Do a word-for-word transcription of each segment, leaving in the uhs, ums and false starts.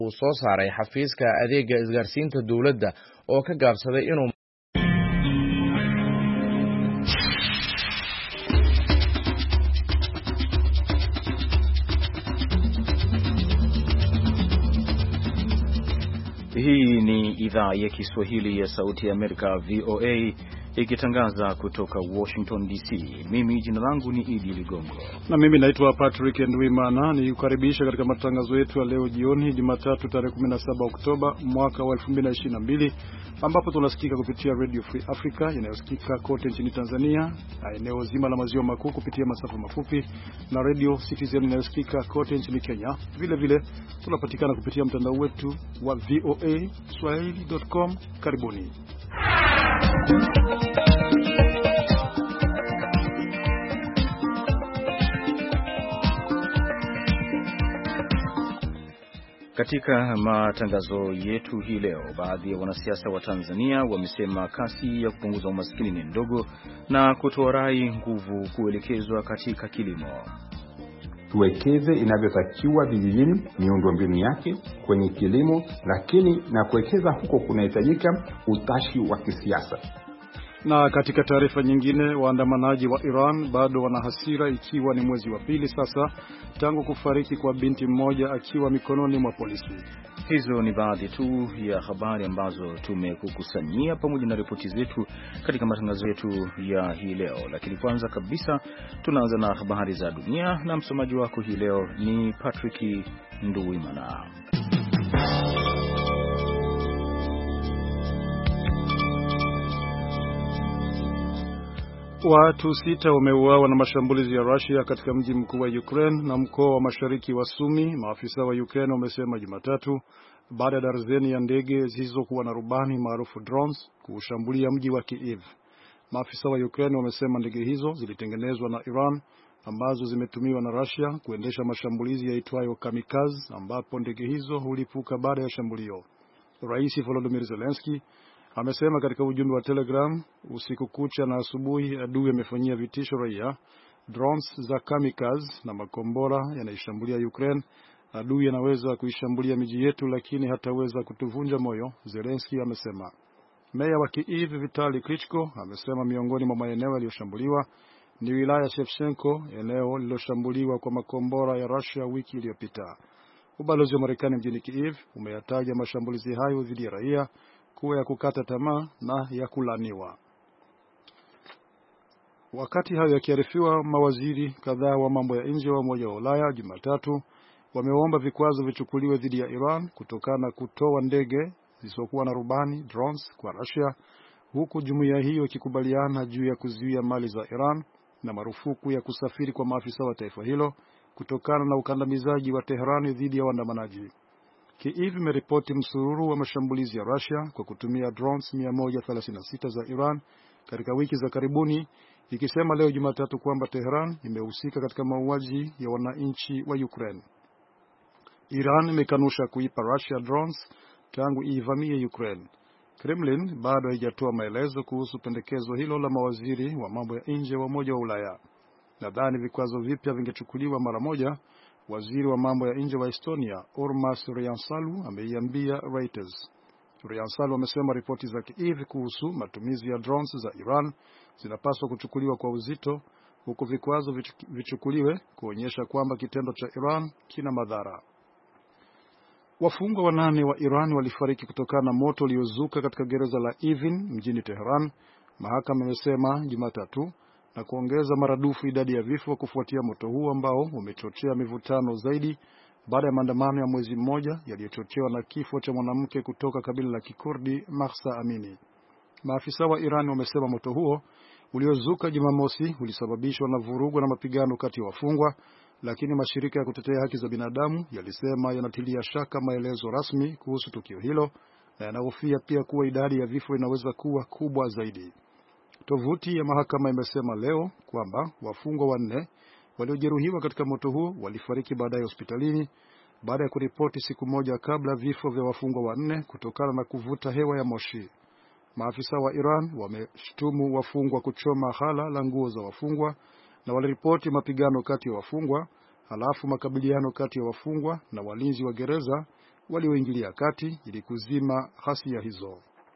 uu soo saaray xafiiska adeega isgaarsiinta dawladda oo ka gaabsaday inuu Hii ni idhaa ya Kiswahili ya Sauti ya Amerika V O A ikitangaza kutoka Washington D C. Mimi jina langu ni Idi Ligongo. Na mimi naitwa Patrick Ndwimana, ni kukaribisha katika matangazo yetu ya leo jioni Jumatatu tarehe kumi na saba Oktoba mwaka wa elfu mbili na ishirini na mbili, ambapo tunasikika kupitia Radio Free Africa inayosikika kote nchini Tanzania na eneo zima la maziwa makuu kupitia masafa mafupi, na Radio Citizen inayosikika kote nchini Kenya. Vile vile tunapatikana kupitia mtandao wetu wa v o a swahili dot com. Karibuni. Katika matangazo yetu hii leo, baadhi ya wanasiasa wa Tanzania wamesema kasi ya kupunguza umaskini ni ndogo na kutoa rai nguvu kuelekezwa katika kilimo. Tuwekeze inavyotakiwa vijijini, miundombinu yake kwenye kilimo, lakini na kuwekeza huko kunahitajika utashi wa kisiasa. Na katika taarifa nyingine, waandamanaji wa Iran bado wana hasira ikiwa ni mwezi wa pili sasa tangu kufariki kwa binti mmoja akiwa mikononi mwa polisi. Hizo ni baadhi tu ya habari ambazo tumekukusanyia pamoja na ripoti zetu katika matangazo yetu ya hii leo. Lakini kwanza kabisa tunaanza na habari za dunia, na msomaji wako hii leo ni Patrick Ndwimana. Watu sita wameuawa na mashambulizi ya Russia katika mji mkuu wa Ukraine na mkoa wa mashariki wa Sumy, maafisa wa Ukraine wamesema Jumatatu, baada ya darzeni ya ndege zisizokuwa na rubani maarufu drones kushambulia mji wa Kiev. Maafisa wa Ukraine wamesema ndege hizo zilitengenezwa na Iran ambazo zimetumiwa na Russia kuendesha mashambulizi yaitwayo kamikaze, ambapo ndege hizo hulipuka baada ya shambulio. Rais Volodymyr Zelensky amesema katika ujumbe wa Telegram, usiku kucha na asubuhi adui amefanyia vitisho raia. Drones za kamikaze na makombora yanaishambulia Ukraine. Adui anaweza kuishambulia miji yetu, lakini hataweza kutuvunja moyo, Zelensky amesema. Meya wa Kiev Vitali Klitschko amesema miongoni mwa maeneo yaliyoshambuliwa ni wilaya Shevchenko, eneo lililoshambuliwa kwa makombora ya Russia wiki iliyopita. Ubalozi wa Marekani mjini Kiev umeyataja mashambulizi hayo dhidi ya raia kuwa ya kukata tamaa na ya kulaniwa. Wakati hayo yakiarifiwa, mawaziri kadhaa wa mambo ya nje wa Umoja wa Ulaya Jumatatu wameomba vikwazo vichukuliwe dhidi ya Iran kutokana na kutoa ndege zisizokuwa na rubani drones kwa Russia, huku jumuiya hiyo ikikubaliana juu ya kuzuia mali za Iran na marufuku ya kusafiri kwa maafisa wa taifa hilo kutokana na ukandamizaji wa Tehran dhidi ya waandamanaji. Kiev imeripoti msururu wa mashambulizi ya Russia kwa kutumia drones mia moja thelathini na sita za Iran katika wiki za karibuni, ikisema leo Jumatatu kwamba Tehran imehusika katika mauaji ya wananchi wa Ukraine. Iran imekanusha kuipa Russia drones tangu ivamie Ukraine. Kremlin bado haijatoa maelezo kuhusu pendekezo hilo la mawaziri wa mambo ya nje wa Umoja wa Ulaya. Nadhani vikwazo vipya vingechukuliwa mara moja, waziri wa mambo ya nje wa Estonia Urmas Reinsalu ameiambia Reuters. Reinsalu amesema ripoti za Kiev kuhusu matumizi ya drones za Iran zinapaswa kuchukuliwa kwa uzito, huku vikwazo vichukuliwe kuonyesha kwamba kitendo cha Iran kina madhara. Wafungwa wanane wa Iran walifariki kutokana na moto uliozuka katika gereza la Evin mjini Tehran, mahakama imesema Jumatatu, na kuongeza maradufu idadi ya vifo kufuatia moto huo ambao umechochea mivutano zaidi baada ya maandamano ya mwezi mmoja yaliyochochewa na kifo cha mwanamke kutoka kabila la Kikurdi Mahsa Amini. Maafisa wa Iran wamesema moto huo uliozuka Jumamosi ulisababishwa na vurugu na mapigano kati ya wafungwa, lakini mashirika ya kutetea haki za binadamu yalisema yanatilia shaka maelezo rasmi kuhusu tukio hilo na yanahofia pia kuwa idadi ya vifo inaweza kuwa kubwa zaidi. Tovuti ya mahakama imesema leo kwamba wafungwa wanne waliojeruhiwa katika moto huo walifariki baadaye hospitalini baada ya kuripoti siku moja kabla vifo vya wafungwa wanne kutokana na kuvuta hewa ya moshi. Maafisa wa Iran wameshtumu wafungwa kuchoma ghala la nguo za wafungwa na waliripoti mapigano kati ya wafungwa, halafu makabiliano kati ya wafungwa na walinzi wa gereza walioingilia kati ili kuzima ghasia hizo.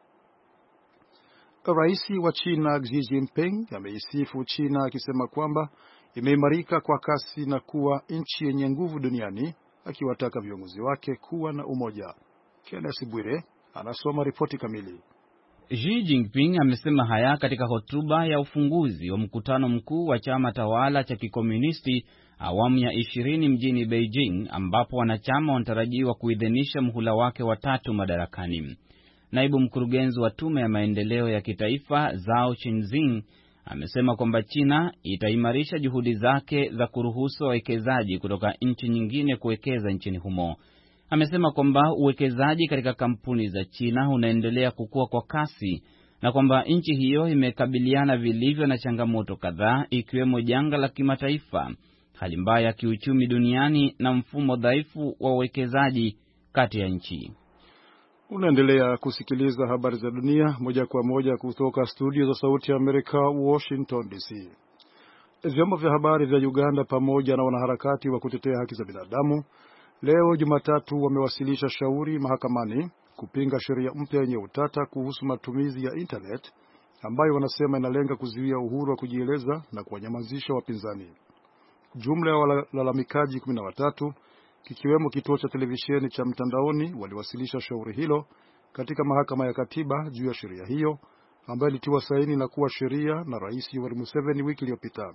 Rais wa China Xi Jinping ameisifu China akisema kwamba imeimarika kwa kasi na kuwa nchi yenye nguvu duniani, akiwataka viongozi wake kuwa na umoja. Kenneth Bwire anasoma ripoti kamili. Xi Jinping amesema haya katika hotuba ya ufunguzi wa mkutano mkuu wa chama tawala cha kikomunisti awamu ya ishirini mjini Beijing, ambapo wanachama wanatarajiwa kuidhinisha muhula wake wa tatu madarakani. Naibu mkurugenzi wa tume ya maendeleo ya kitaifa Zhao Qinjing amesema kwamba China itaimarisha juhudi zake za kuruhusu wawekezaji kutoka nchi nyingine kuwekeza nchini humo. Amesema kwamba uwekezaji katika kampuni za China unaendelea kukua kwa kasi na kwamba nchi hiyo imekabiliana vilivyo na changamoto kadhaa, ikiwemo janga la kimataifa, hali mbaya ya kiuchumi duniani na mfumo dhaifu wa uwekezaji kati ya nchi. Unaendelea kusikiliza habari za dunia moja kwa moja kutoka studio za Sauti ya Amerika, Washington D C. Vyombo vya habari vya Uganda pamoja na wanaharakati wa kutetea haki za binadamu leo Jumatatu wamewasilisha shauri mahakamani kupinga sheria mpya yenye utata kuhusu matumizi ya internet ambayo wanasema inalenga kuzuia uhuru wa kujieleza na kuwanyamazisha wapinzani. Jumla ya walalamikaji kumi na watatu kikiwemo kituo cha televisheni cha mtandaoni waliwasilisha shauri hilo katika mahakama ya katiba juu ya sheria hiyo ambayo ilitiwa saini na kuwa sheria na Rais Yoweri Museveni wiki iliyopita.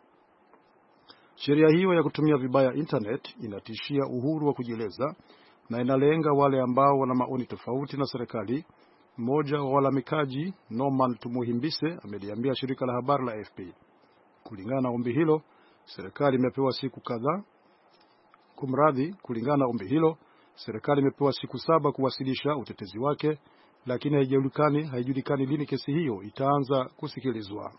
Sheria hiyo ya kutumia vibaya internet inatishia uhuru wa kujieleza na inalenga wale ambao wana maoni tofauti na serikali. Mmoja wa walalamikaji, Norman Tumuhimbise, ameliambia shirika la habari la A F P. Kulingana na ombi hilo, serikali imepewa siku kadhaa Kumradhi, kulingana na ombi hilo, serikali imepewa siku saba kuwasilisha utetezi wake, lakini haijulikani haijulikani lini kesi hiyo itaanza kusikilizwa.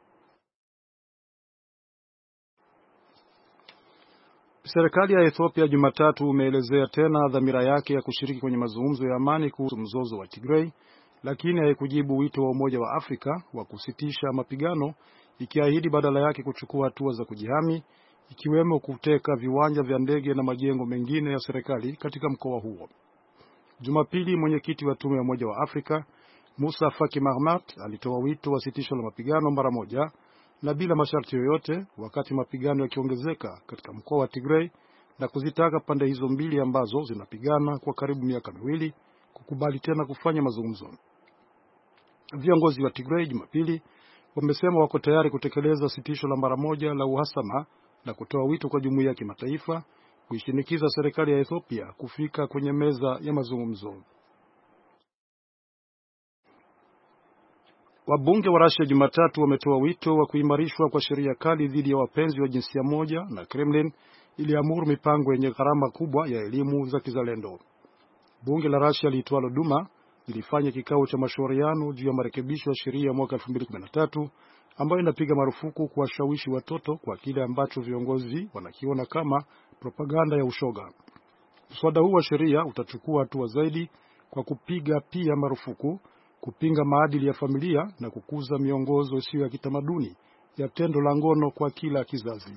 Serikali ya Ethiopia Jumatatu umeelezea tena dhamira yake ya kushiriki kwenye mazungumzo ya amani kuhusu mzozo wa Tigray, lakini haikujibu wito wa Umoja wa Afrika wa kusitisha mapigano, ikiahidi badala yake kuchukua hatua za kujihami, ikiwemo kuteka viwanja vya ndege na majengo mengine ya serikali katika mkoa huo. Jumapili, mwenyekiti wa tume ya Umoja wa Afrika Musa Faki Mahamat alitoa wito wa sitisho la mapigano mara moja na bila masharti yoyote, wakati mapigano yakiongezeka katika mkoa wa Tigray, na kuzitaka pande hizo mbili ambazo zinapigana kwa karibu miaka miwili kukubali tena kufanya mazungumzo. Viongozi wa Tigray Jumapili wamesema wako tayari kutekeleza sitisho la mara moja la uhasama na kutoa wito kwa jumuiya ya kimataifa kuishinikiza serikali ya Ethiopia kufika kwenye meza ya mazungumzo. Wabunge wa Russia Jumatatu wametoa wito wa kuimarishwa kwa sheria kali dhidi ya wapenzi wa jinsia moja, na Kremlin iliamuru mipango yenye gharama kubwa ya elimu za kizalendo. Bunge la Russia liitwalo Duma lilifanya kikao cha mashauriano juu ya marekebisho ya sheria mwaka elfu mbili kumi na tatu ambayo inapiga marufuku kuwashawishi watoto kwa kile ambacho viongozi wanakiona kama propaganda ya ushoga. Mswada huu wa sheria utachukua hatua zaidi kwa kupiga pia marufuku kupinga maadili ya familia na kukuza miongozo isiyo ya kitamaduni ya tendo la ngono kwa kila kizazi.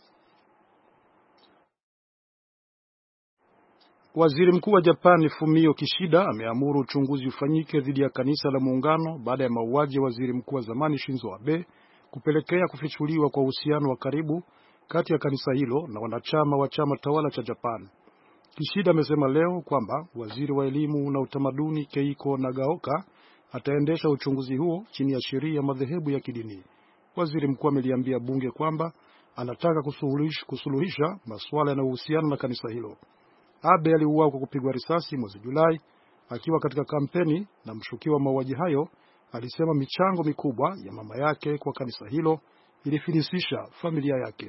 Waziri Mkuu wa Japani Fumio Kishida ameamuru uchunguzi ufanyike dhidi ya kanisa la Muungano baada ya mauaji ya waziri mkuu wa zamani Shinzo Abe kupelekea kufichuliwa kwa uhusiano wa karibu kati ya kanisa hilo na wanachama wa chama tawala cha Japan. Kishida amesema leo kwamba waziri wa elimu na utamaduni Keiko Nagaoka ataendesha uchunguzi huo chini ya sheria ya madhehebu ya kidini. Waziri mkuu ameliambia bunge kwamba anataka kusuluhisha, kusuluhisha masuala yanayohusiana na kanisa hilo. Abe aliuawa kwa kupigwa risasi mwezi Julai akiwa katika kampeni, na mshukiwa mauaji hayo alisema michango mikubwa ya mama yake kwa kanisa hilo ilifilisisha familia yake.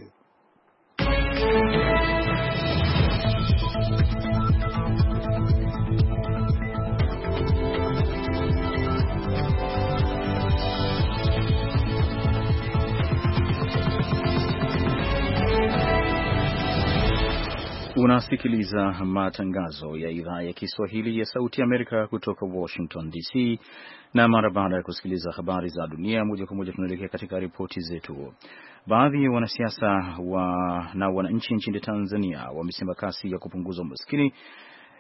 Unasikiliza matangazo ya idhaa ya Kiswahili ya Sauti Amerika kutoka Washington D C, na mara baada ya kusikiliza habari za dunia moja kwa moja tunaelekea katika ripoti zetu. Baadhi ya wanasiasa wa na wananchi nchini Tanzania wamesema kasi ya kupunguza umaskini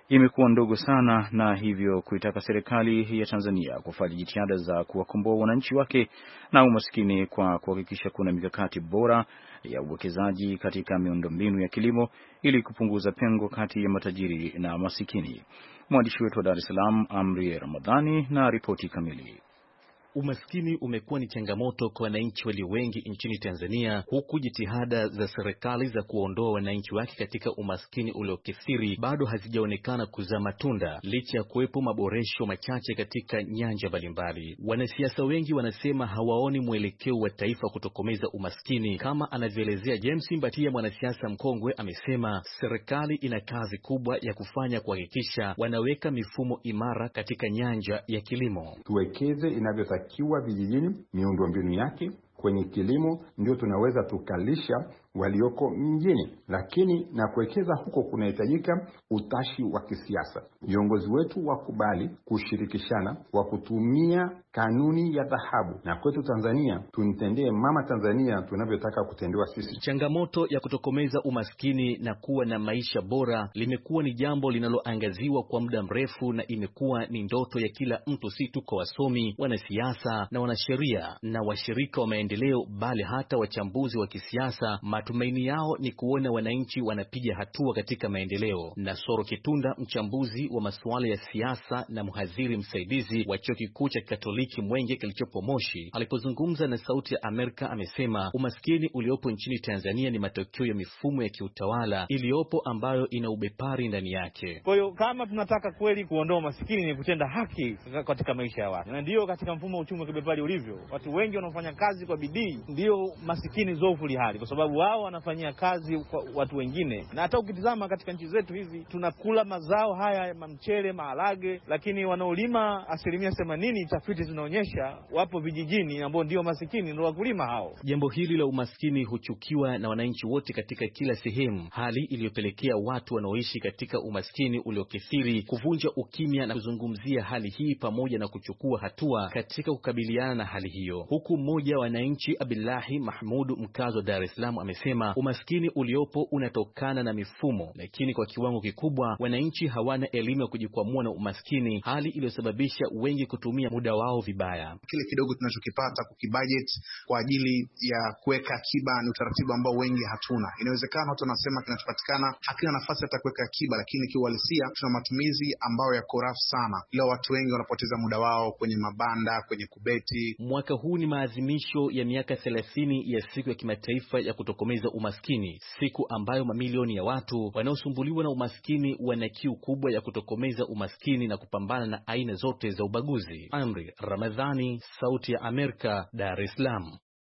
imekuwa ndogo sana, na hivyo kuitaka serikali ya Tanzania kufanya jitihada za kuwakomboa wananchi wake na umaskini kwa kuhakikisha kuna mikakati bora ya uwekezaji katika miundombinu ya kilimo ili kupunguza pengo kati ya matajiri na masikini. Mwandishi wetu wa Dar es Salaam Amri Ramadhani na ripoti kamili. Umaskini umekuwa ni changamoto kwa wananchi walio wengi nchini Tanzania, huku jitihada za serikali za kuondoa wananchi wake katika umaskini uliokithiri bado hazijaonekana kuzaa matunda licha ya kuwepo maboresho machache katika nyanja mbalimbali. Wanasiasa wengi wanasema hawaoni mwelekeo wa taifa kutokomeza umaskini, kama anavyoelezea James Mbatia, mwanasiasa mkongwe. Amesema serikali ina kazi kubwa ya kufanya kuhakikisha wanaweka mifumo imara katika nyanja ya kilimo. Tuwekeze inavyotakiwa kiwa vijijini, miundombinu yake kwenye kilimo, ndio tunaweza tukalisha walioko mjini. Lakini na kuwekeza huko kunahitajika utashi wa kisiasa. Viongozi wetu wakubali kushirikishana, wa kutumia kanuni ya dhahabu, na kwetu Tanzania tunitendee mama Tanzania tunavyotaka kutendewa sisi. Changamoto ya kutokomeza umaskini na kuwa na maisha bora limekuwa ni jambo linaloangaziwa kwa muda mrefu, na imekuwa ni ndoto ya kila mtu, si tu kwa wasomi, wanasiasa na wanasheria na washirika wa maendeleo, bali hata wachambuzi wa kisiasa. Matumaini yao ni kuona wananchi wanapiga hatua katika maendeleo. Nasoro Kitunda, mchambuzi wa masuala ya siasa na mhadhiri msaidizi wa Chuo Kikuu cha Katoliki Mwenge kilichopo Moshi, alipozungumza na Sauti ya Amerika, amesema umaskini uliopo nchini Tanzania ni matokeo ya mifumo ya kiutawala iliyopo ambayo ina ubepari ndani yake. Kwa hiyo kama tunataka kweli kuondoa umaskini ni kutenda haki katika maisha ya watu. Na ndio katika mfumo wa uchumi wa kibepari ulivyo, watu wengi wanaofanya kazi kwa bidii ndio masikini zofu hali, kwa sababu wao wanafanyia kazi kwa watu wengine. Na hata ukitizama katika nchi zetu hizi tunakula mazao haya mchele, maharage, lakini wanaolima asilimia themanini tafiti zinaonyesha wapo vijijini ambao ndio masikini, ndio wakulima hao. Jambo hili la umaskini huchukiwa na wananchi wote katika kila sehemu, hali iliyopelekea watu wanaoishi katika umaskini uliokithiri kuvunja ukimya na kuzungumzia hali hii pamoja na kuchukua hatua katika kukabiliana na hali hiyo. Huku mmoja wa wananchi Abillahi Mahmud, mkazi wa Dar es Salaam, amesema umaskini uliopo unatokana na mifumo, lakini kwa kiwango kikubwa wananchi hawana elimu ya kujikwamua na umaskini, hali iliyosababisha wengi kutumia muda wao vibaya. Kile kidogo tunachokipata kukibudget kwa ajili ya kuweka akiba ni utaratibu ambao wengi hatuna. Inawezekana watu wanasema kinachopatikana hakina nafasi hata kuweka akiba, lakini kiuhalisia tuna matumizi ambayo yako rafu sana. Leo watu wengi wanapoteza muda wao kwenye mabanda, kwenye kubeti. Mwaka huu ni maadhimisho ya miaka thelathini ya siku ya kimataifa ya kutokomeza umaskini, siku ambayo mamilioni ya watu wanaosumbuliwa na umaskini wana kiu kubwa ya kutokomeza umaskini na kupambana na aina zote za ubaguzi. Amri Ramadhani, Sauti ya Amerika, Dar es Salaam.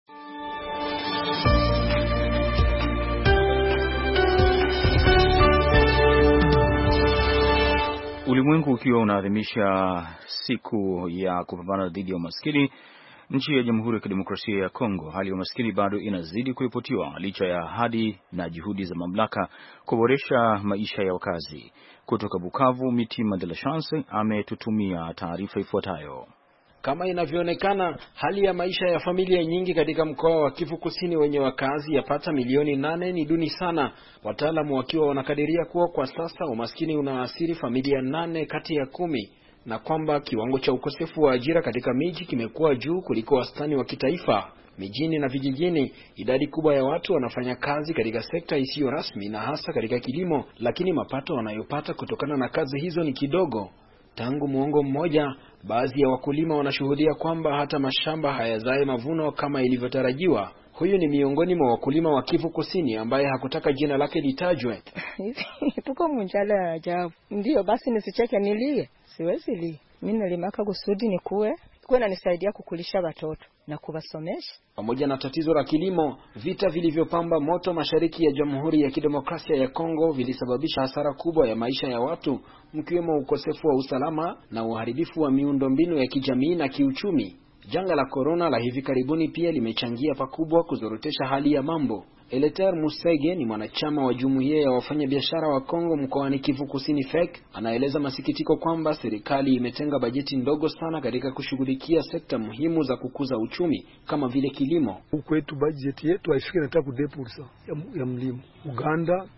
Ulimwengu ukiwa unaadhimisha siku ya kupambana dhidi ya umaskini, nchi ya Jamhuri ya Kidemokrasia ya Kongo, hali ya umaskini bado inazidi kuripotiwa licha ya ahadi na juhudi za mamlaka kuboresha maisha ya wakazi. Kutoka Bukavu, Mitima de la Chance ametutumia taarifa ifuatayo. Kama inavyoonekana, hali ya maisha ya familia nyingi katika mkoa wa Kivu Kusini wenye wakazi yapata milioni nane ni duni sana. Wataalamu wakiwa wanakadiria kuwa kwa sasa umaskini unaathiri familia nane kati ya kumi, na kwamba kiwango cha ukosefu wa ajira katika miji kimekuwa juu kuliko wastani wa kitaifa. Mijini na vijijini, idadi kubwa ya watu wanafanya kazi katika sekta isiyo rasmi na hasa katika kilimo, lakini mapato wanayopata kutokana na kazi hizo ni kidogo. Tangu muongo mmoja, baadhi ya wakulima wanashuhudia kwamba hata mashamba hayazae mavuno kama ilivyotarajiwa. Huyu ni miongoni mwa wakulima wa Kivu Kusini ambaye hakutaka jina lake litajwe. Tuko munjala ajabu. Ndio basi nisicheke nilie. Siwezi li. Mimi nilimaka kusudi nikuwe, kuwe na nisaidia kukulisha watoto na kuwasomesha. Pamoja na tatizo la kilimo, vita vilivyopamba moto mashariki ya Jamhuri ya Kidemokrasia ya Kongo vilisababisha hasara kubwa ya maisha ya watu, mkiwemo ukosefu wa usalama na uharibifu wa miundombinu ya kijamii na kiuchumi. Janga la corona la hivi karibuni pia limechangia pakubwa kuzorotesha hali ya mambo. Eleter Musege ni mwanachama wa jumuiya ya wafanyabiashara wa Kongo mkoani Kivu Kusini F E C. Anaeleza masikitiko kwamba serikali imetenga bajeti ndogo sana katika kushughulikia sekta muhimu za kukuza uchumi kama vile kilimo. Kwetu bajeti yetu haifiki hata ku two percent ya, ya mlimo. Uganda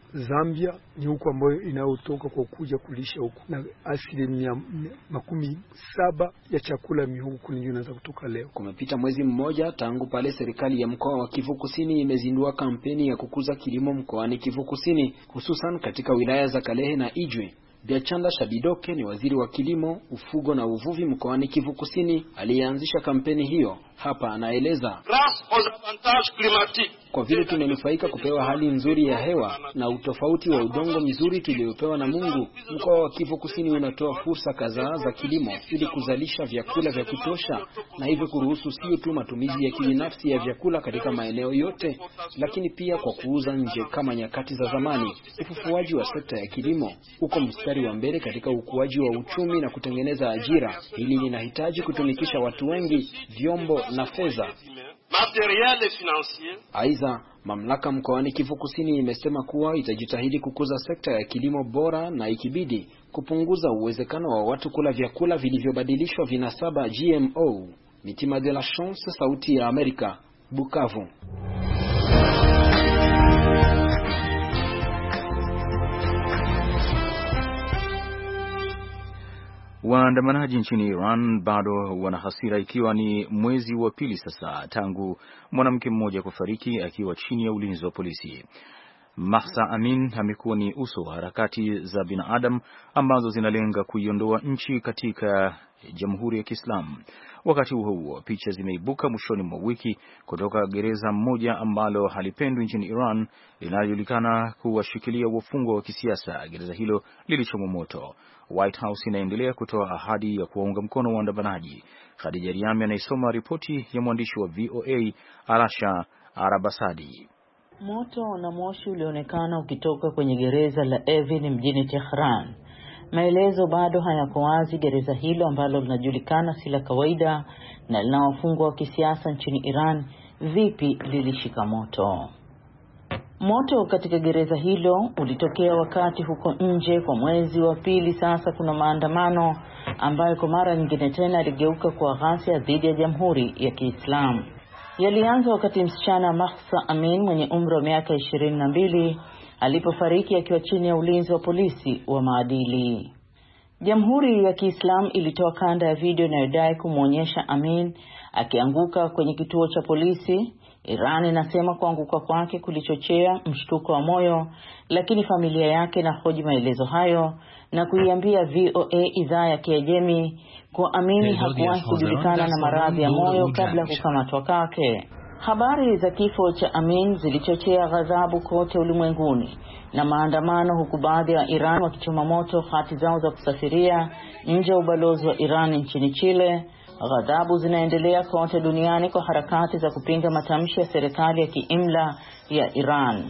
Zambia ni huko ambayo inayotoka kwa kuja kulisha huko, na asilimia makumi saba ya chakula mihuku ndio inaanza kutoka leo. Kumepita mwezi mmoja tangu pale serikali ya mkoa wa Kivu Kusini imezindua kampeni ya kukuza kilimo mkoani Kivu Kusini, hususan katika wilaya za Kalehe na Ijwi. Biachanda Shabidoke ni waziri wa kilimo, ufugo na uvuvi mkoani Kivu Kusini aliyeanzisha kampeni hiyo. Hapa anaeleza: kwa vile tumenufaika kupewa hali nzuri ya hewa na utofauti wa udongo mzuri tuliopewa na Mungu, mkoa wa Kivu Kusini unatoa fursa kadhaa za kilimo ili kuzalisha vyakula vya kutosha, na hivyo kuruhusu sio tu matumizi ya kibinafsi ya vyakula katika maeneo yote, lakini pia kwa kuuza nje kama nyakati za zamani. Ufufuaji wa sekta ya kilimo uko mstari wa mbele katika ukuaji wa uchumi na kutengeneza ajira. Hili linahitaji kutumikisha watu wengi, vyombo na fedha. Aidha, mamlaka mkoani Kivu Kusini imesema kuwa itajitahidi kukuza sekta ya kilimo bora na ikibidi kupunguza uwezekano wa watu kula vyakula vilivyobadilishwa vinasaba G M O. Mitima de la Chance, Sauti ya Amerika, Bukavu. Waandamanaji nchini Iran bado wana hasira, ikiwa ni mwezi wa pili sasa tangu mwanamke mmoja kufariki akiwa chini ya ulinzi wa polisi. Mahsa Amin amekuwa ni uso wa harakati za binadamu ambazo zinalenga kuiondoa nchi katika Jamhuri ya Kiislamu. Wakati huo huo, picha zimeibuka mwishoni mwa wiki kutoka gereza moja ambalo halipendwi nchini Iran linalojulikana kuwashikilia wafungwa wa kisiasa. Gereza hilo lilichomwa moto. White House inaendelea kutoa ahadi ya kuwaunga mkono waandamanaji. Khadija Riami anaisoma ripoti ya mwandishi wa V O A Alasha Arabasadi. Moto na moshi ulionekana ukitoka kwenye gereza la Evin mjini Tehran. Maelezo bado hayako wazi gereza hilo ambalo linajulikana si la kawaida na lina wafungwa wa kisiasa nchini Iran vipi lilishika moto. Moto katika gereza hilo ulitokea wakati huko nje kwa mwezi wa pili sasa kuna maandamano ambayo kwa mara nyingine tena yaligeuka kwa ghasia dhidi ya Jamhuri ya Kiislamu. Yalianza wakati msichana Mahsa Amin mwenye umri wa miaka ishirini na mbili alipofariki akiwa chini ya ulinzi wa polisi wa maadili. Jamhuri ya Kiislamu ilitoa kanda ya video inayodai kumuonyesha Amin akianguka kwenye kituo cha polisi. Iran inasema kuanguka kwake kulichochea mshtuko wa moyo, lakini familia yake inahoji maelezo hayo na kuiambia V O A idhaa ya Kiajemi kwa Amin hakuwahi kujulikana na maradhi ya moyo kabla kukamatwa kwake. Habari za kifo cha Amin zilichochea ghadhabu kote ulimwenguni na maandamano, huku baadhi ya Iran wakichoma moto hati zao za kusafiria nje ya ubalozi wa Iran nchini Chile. Ghadhabu zinaendelea kote duniani kwa harakati za kupinga matamshi ya serikali ya kiimla ya Iran.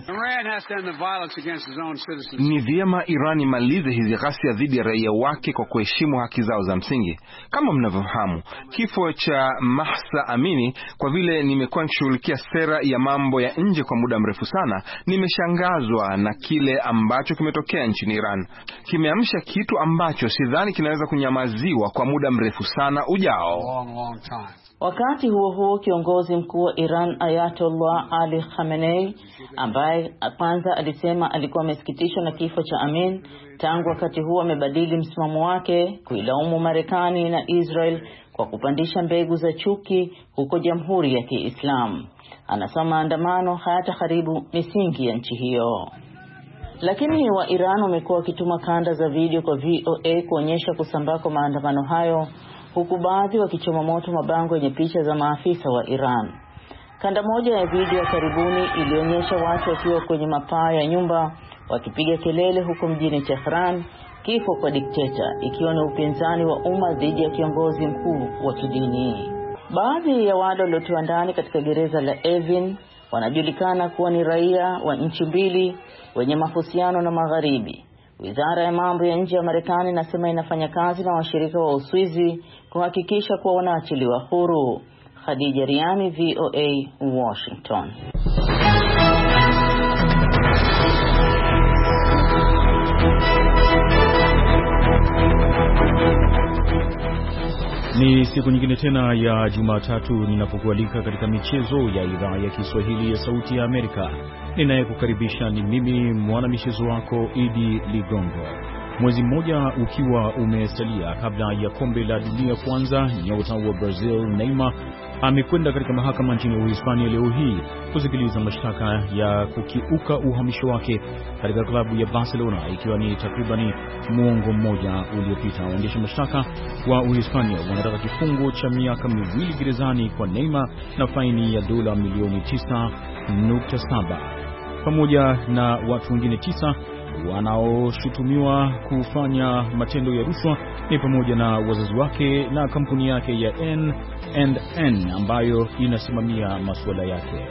Ni vyema Iran imalize hizi ghasia dhidi ya raia wake kwa kuheshimu haki zao za msingi. Kama mnavyofahamu, kifo cha Mahsa Amini, kwa vile nimekuwa nikishughulikia sera ya mambo ya nje kwa muda mrefu sana, nimeshangazwa na kile ambacho kimetokea nchini Iran. Kimeamsha kitu ambacho sidhani kinaweza kunyamaziwa kwa muda mrefu sana ujao. Wakati huo huo, kiongozi mkuu wa Iran Ayatollah Ali Khamenei, ambaye kwanza alisema alikuwa amesikitishwa na kifo cha Amin, tangu wakati huo amebadili msimamo wake kuilaumu Marekani na Israel kwa kupandisha mbegu za chuki huko Jamhuri ya Kiislamu. Anasema maandamano hayataharibu misingi ya nchi hiyo. Lakini wa Iran wamekuwa wakituma kanda za video kwa V O A kuonyesha kusambaa kwa maandamano hayo, huku baadhi wakichoma moto mabango yenye picha za maafisa wa Iran. Kanda moja ya video ya karibuni ilionyesha watu wakiwa kwenye mapaa ya nyumba wakipiga kelele huko mjini Tehran, kifo kwa dikteta, ikiwa ni upinzani wa umma dhidi ya kiongozi mkuu wa kidini. Baadhi ya wale waliotiwa ndani katika gereza la Evin wanajulikana kuwa ni raia wa nchi mbili wenye mahusiano na Magharibi. Wizara ya mambo ya nje ya Marekani inasema inafanya kazi na washirika wa Uswizi kuhakikisha kuwa wanaachiliwa huru. Khadija Riami, V O A, Washington. Ni siku nyingine tena ya Jumatatu ninapokualika katika michezo ya idhaa ya Kiswahili ya Sauti ya Amerika. Ninayekukaribisha ni mimi mwana michezo wako Idi Ligongo. Mwezi mmoja ukiwa umesalia kabla ya kombe la dunia kwanza, nyota wa Brazil Neymar amekwenda katika mahakama nchini Uhispania leo hii kusikiliza mashtaka ya kukiuka uhamisho wake katika klabu ya Barcelona, ikiwa ni takribani muongo mmoja uliopita. Waendesha mashtaka wa Uhispania wanataka kifungo cha miaka miwili gerezani kwa Neymar na faini ya dola milioni tisa nukta saba pamoja na watu wengine tisa wanaoshutumiwa kufanya matendo ya rushwa, ni pamoja na wazazi wake na kampuni yake ya N and N ambayo inasimamia masuala yake.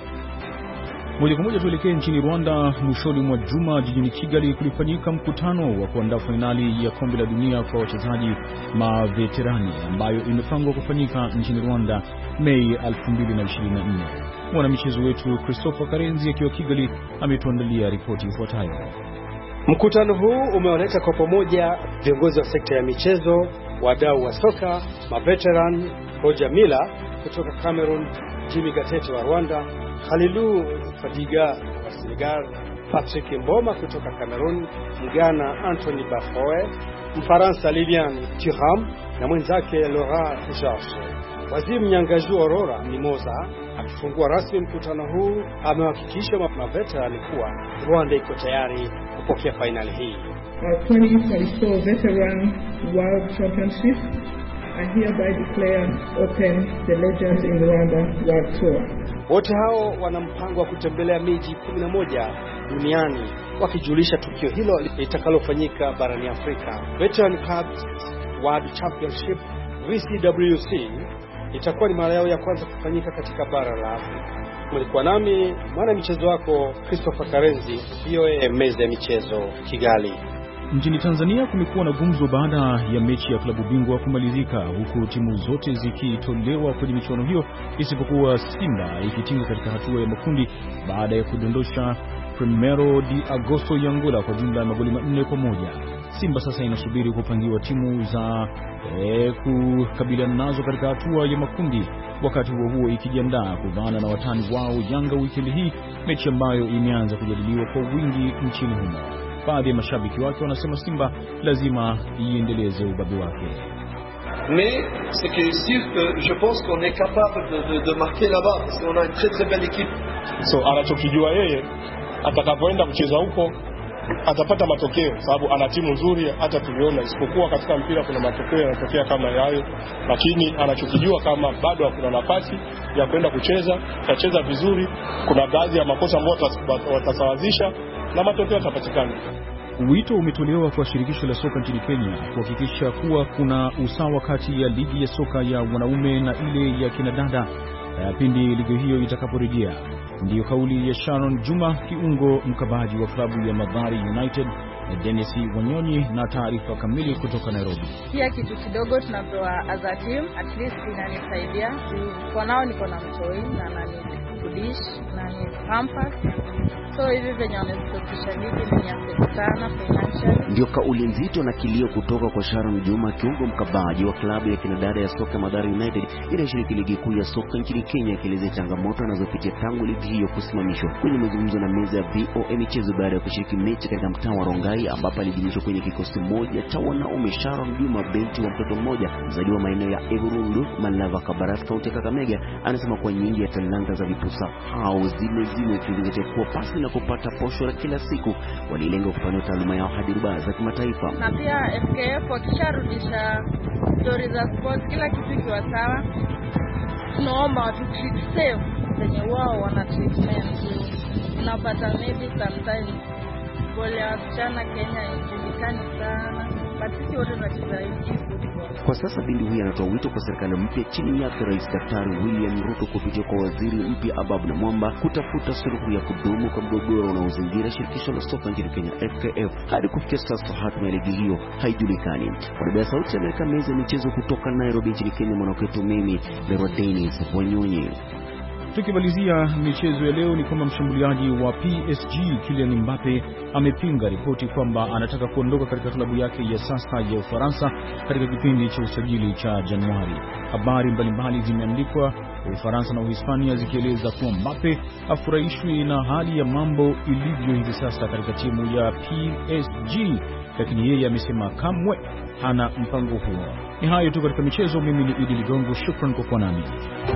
Moja kwa moja tuelekee nchini Rwanda. Mwishoni mwa juma jijini Kigali kulifanyika mkutano wa kuandaa fainali ya kombe la dunia kwa wachezaji maveterani ambayo imepangwa kufanyika nchini Rwanda Mei elfu mbili na ishirini na nne. Mwanamichezo wetu Christopher Karenzi akiwa Kigali ametuandalia ripoti ifuatayo. Mkutano huu umewaleta kwa pamoja viongozi wa sekta ya michezo, wadau wa soka, maveteran, Roger Mila kutoka Cameroon, Jimmy Gatete wa Rwanda, Khalilou Fadiga wa Senegal, Patrick Mboma kutoka Cameroon, Ghana Anthony Bafoe, Mfaransa Lilian Thuram na mwenzake Laurent Georges. Waziri Mnyangaju Aurora Mimoza akifungua rasmi mkutano huu amehakikisha maveterani kuwa Rwanda iko tayari kupokea finali hii. Our twenty twenty-four Veteran World Championship I hereby declare open the Legends in Rwanda World Tour. Wote hao wana mpango wa kutembelea miji kumi na moja duniani wakijulisha tukio hilo litakalofanyika barani Afrika. Veteran Cups World Championship V C W C itakuwa ni mara yao ya kwanza kufanyika katika bara la Afrika. Mlikuwa nami mwana michezo wako Christopher Karenzi, V O A meza ya michezo Kigali. Nchini Tanzania kumekuwa na gumzo baada ya mechi ya klabu bingwa kumalizika, huku timu zote zikitolewa kwenye michuano hiyo isipokuwa Simba ikitinga katika hatua ya makundi baada ya kudondosha Primeiro de Agosto ya Angola kwa jumla ya magoli manne kwa moja. Simba sasa inasubiri kupangiwa timu za e, kukabiliana nazo katika hatua ya makundi, wakati huo huo ikijiandaa kuvaana na watani wao Yanga wikendi hii, mechi ambayo imeanza kujadiliwa kwa wingi nchini humo. Baadhi ya mashabiki wake wanasema Simba lazima iendeleze ubabe wake. Mais c'est que sûr que je pense qu'on est capable de, de, de marquer là-bas parce qu'on a une très très belle équipe. So anachokijua yeye atakapoenda kucheza huko atapata matokeo, sababu ana timu nzuri. Hata tuliona isipokuwa katika mpira kuna matokeo yanatokea kama hayo, lakini anachokijua kama bado kuna nafasi ya kwenda kucheza, atacheza vizuri. Kuna baadhi ya makosa ambayo watasawazisha na matokeo yatapatikana. Wito umetolewa kwa shirikisho la soka nchini Kenya kuhakikisha kuwa kuna usawa kati ya ligi ya soka ya wanaume na ile ya kinadada pindi ligi hiyo itakaporejea. Ndiyo kauli ya Sharon Juma, kiungo mkabaji wa klabu ya Mathare United, na Dennis Wanyonyi, na taarifa kamili kutoka Nairobi. Pia kitu kidogo tunapewa as a team, at least inanisaidia. Kwa nao niko na mtoi na nani kudish na ni pampas. So hivi venye wamesokisha ligi ni ya sana financial. Ndio kauli nzito na kilio kutoka kwa Sharon Juma, kiungo mkabaji wa klabu ya kinadada ya soka Mathare United inayoshiriki ligi kuu ya soka nchini Kenya, akieleza changamoto anazopitia tangu ligi hiyo kusimamishwa. Kwenye mazungumzo na meza ya V O A michezo baada ya kushiriki mechi katika mtaa wa Rongai ambapo alijumuishwa kwenye kikosi moja cha wanaume, Sharon Juma, binti wa mtoto mmoja mzaliwa maeneo ya Evurundu, Malava, Kabarak, kaunti ya Kakamega, anasema kwa nyingi ya talanta za vipusa hao zile zile tulizote kwa pasi na kupata posho la kila siku, walilenga kupanua taaluma yao hadi rubaa za kimataifa. Na pia F K F wakisharudisha story za sports, kila kitu kiwa sawa, tunaomba watu treat safe zenye wao wana treatment. Tunapata maybe sometimes bole ya wasichana Kenya inajulikana sana, but wote tunacheza hivi. Kwa sasa binti huyu anatoa wito kwa serikali mpya chini yake Rais Daktari William Ruto kupitia kwa waziri mpya Ababu Namwamba kutafuta suluhu ya kudumu kwa mgogoro unaozingira shirikisho la soka nchini Kenya F K F. Hadi kufikia sasa hatima ya ligi hiyo haijulikani. Kwa niaba ya Sauti ya Amerika, meza michezo kutoka Nairobi nchini Kenya, mwanakwetu mimi Leroy Dennis Wanyonyi. Tukimalizia michezo ya leo ni kwamba mshambuliaji wa P S G Kylian Mbappe amepinga ripoti kwamba anataka kuondoka katika klabu yake ya sasa ya Ufaransa katika kipindi cha usajili cha Januari. Habari mbalimbali zimeandikwa Ufaransa na Uhispania zikieleza kuwa Mbappe hafurahishwi na hali ya mambo ilivyo hivi sasa katika timu ya P S G, lakini yeye amesema kamwe hana mpango huo. Ni hayo tu katika michezo. Mimi ni Idi Ligongo, shukran kwa kuwa nami.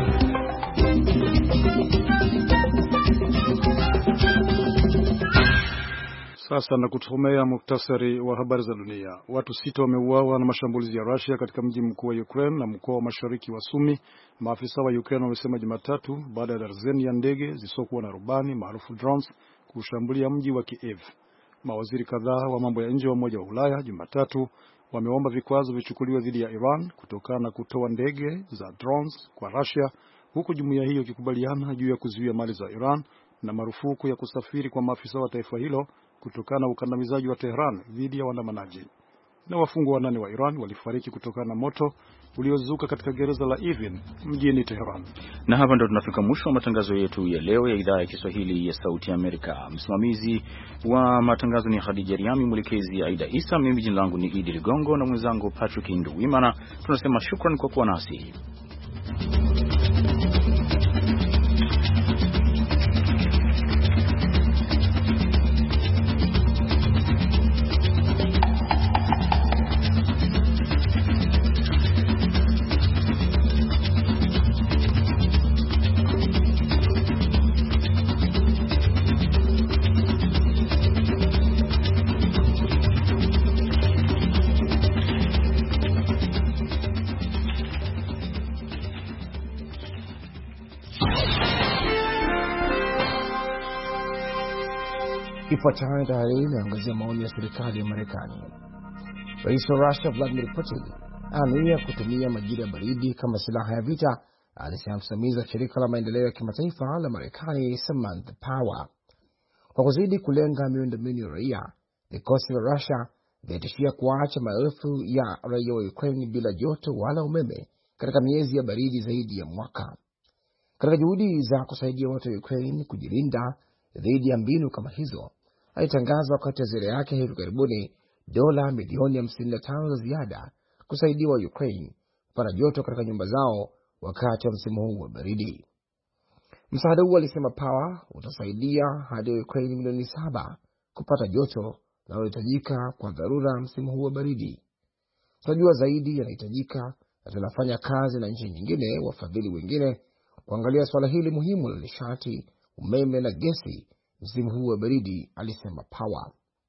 Sasa na kutusomea muktasari wa habari za dunia. Watu sita wameuawa na mashambulizi ya Russia katika mji mkuu wa Ukraine na mkoa wa mashariki wa Sumi, maafisa wa Ukraine wamesema Jumatatu, baada ya darzeni ya ndege zisizokuwa na rubani maarufu drones kushambulia mji wa Kiev. Mawaziri kadhaa wa mambo ya nje wa Umoja wa Ulaya Jumatatu wameomba vikwazo vichukuliwe dhidi ya Iran kutokana na kutoa ndege za drones kwa Russia, huku jumuiya hiyo ikikubaliana juu ya kuzuia mali za Iran na marufuku ya kusafiri kwa maafisa wa taifa hilo kutokana na ukandamizaji wa Tehran dhidi ya waandamanaji. Na wafungwa wanane wa Iran walifariki kutokana na moto uliozuka katika gereza la Evin mjini Tehran. Na hapa ndo tunafika mwisho wa matangazo yetu ya leo ya idhaa ya Kiswahili ya Sauti ya Amerika. Msimamizi wa matangazo ni Khadija Riami, mwelekezi Aida Isa, mimi jina langu ni Idi Ligongo na mwenzangu Patrick Nduwimana. Tunasema shukran kwa kuwa nasi. Ifuatayo tahariri inaangazia maoni ya serikali ya Marekani. Rais wa Russia Vladimir Putin ananuia kutumia majira ya baridi kama silaha ya vita, alisema msimamizi wa shirika la maendeleo ya kimataifa la Marekani Samantha Power. Kwa kuzidi kulenga miundombinu ya raia, vikosi vya Russia vinatishia kuacha maelfu ya raia wa Ukraine bila joto wala umeme katika miezi ya baridi zaidi ya mwaka. Katika juhudi za kusaidia watu wa Ukraine kujilinda dhidi ya mbinu kama hizo, alitangaza wakati wa ziara yake hivi karibuni dola milioni hamsini na tano za ziada kusaidia wa Ukraine kupata joto katika nyumba zao wakati wa msimu huu wa baridi. Msaada huu, alisema Power, utasaidia hadi wa Ukraine milioni saba kupata joto linalohitajika kwa dharura msimu huu wa baridi. Tunajua zaidi yanahitajika na tunafanya kazi na nchi nyingine, wafadhili wengine, kuangalia swala hili muhimu la nishati, umeme na gesi msimu huu wa baridi, alisema Power.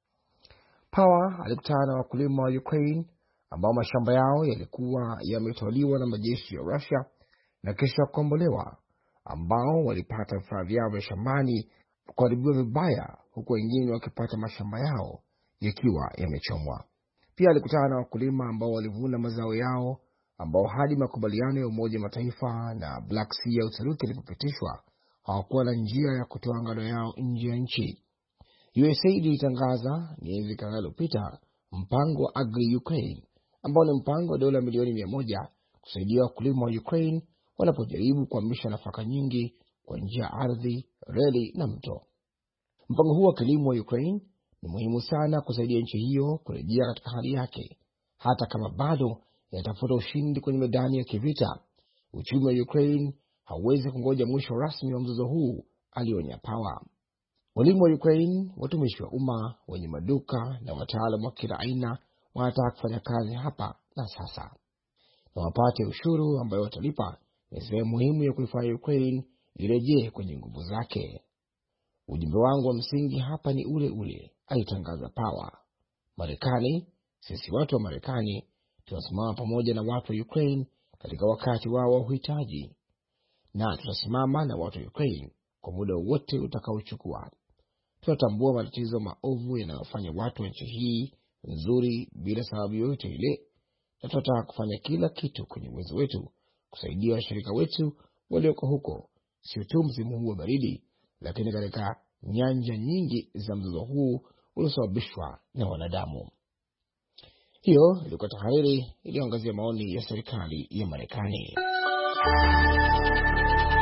Power alikutana na wakulima wa Ukraine ambao mashamba yao yalikuwa yametwaliwa na majeshi ya Russia na kisha kukombolewa, ambao walipata vifaa vyao vya shambani kuharibiwa vibaya, huku wengine wakipata mashamba yao yakiwa yamechomwa. Pia alikutana na wakulima ambao walivuna mazao yao, ambao hadi makubaliano ya Umoja Mataifa na Black Sea ya Uturuki ilipopitishwa hawakuwa na njia ya kutoa ngano yao nje ya nchi. U S A I D ilitangaza miezi kadhaa iliyopita mpango wa Agri Ukraine, ambao ni mpango wa dola milioni mia moja kusaidia wakulima wa Ukraine wanapojaribu kuhamisha nafaka nyingi kwa njia ya ardhi, reli na mto. Mpango huu wa kilimo wa Ukraine ni muhimu sana kusaidia nchi hiyo kurejea katika hali yake, hata kama bado inatafuta ushindi kwenye medani ya kivita. Uchumi wa Ukraine hauwezi kungoja mwisho rasmi wa mzozo huu, alionya Power. Walimu wa Ukraine, watumishi wa umma, wenye maduka na wataalamu wa kila aina wanataka kufanya kazi hapa na sasa, na wapate ushuru ambayo watalipa ni sehemu muhimu ya kuifanya Ukraine irejee kwenye nguvu zake. Ujumbe wangu wa msingi hapa ni ule ule, alitangaza Power. Marekani, sisi watu wa Marekani, tunasimama pamoja na watu wa Ukraine katika wakati wao wa uhitaji, na tutasimama na watu wa Ukraine kwa muda wote utakaochukua. Tunatambua matatizo maovu yanayofanya watu wa nchi hii nzuri bila sababu yoyote ile, na tunataka kufanya kila kitu kwenye uwezo wetu kusaidia washirika wetu walioko huko, sio tu msimu huu wa baridi, lakini katika nyanja nyingi za mzozo huu uliosababishwa na wanadamu. Hiyo ilikuwa tahariri iliyoangazia maoni ya serikali ya Marekani.